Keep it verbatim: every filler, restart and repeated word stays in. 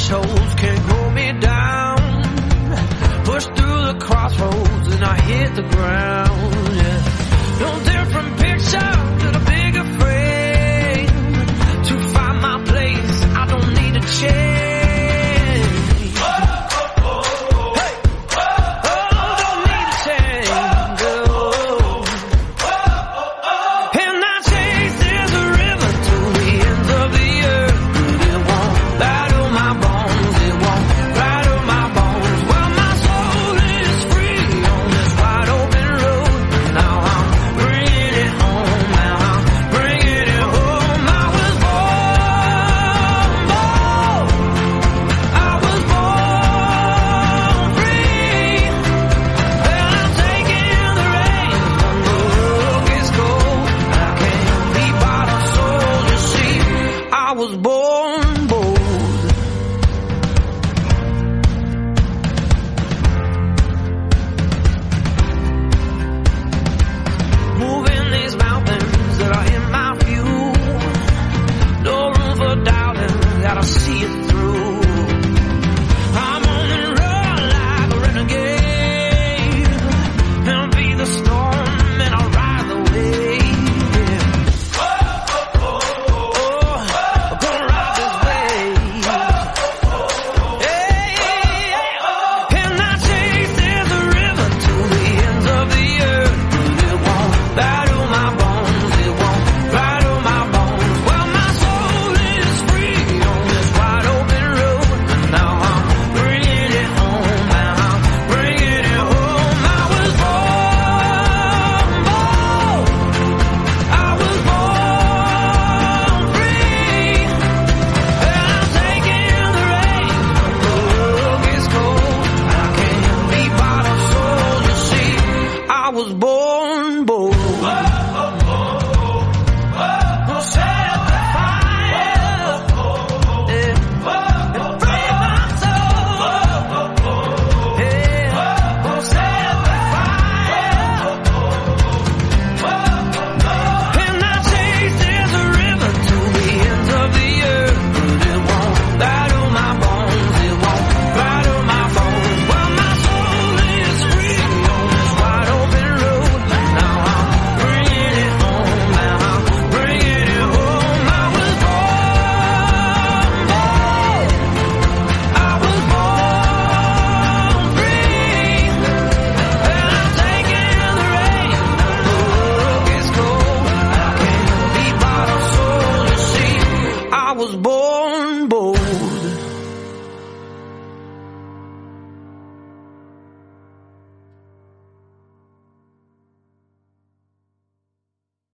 thresholds can't hold me down. Push through the crossroads and I hit the ground, yeah. No different picture, got a bigger frame. To find my place, I don't need a change. I was born bold.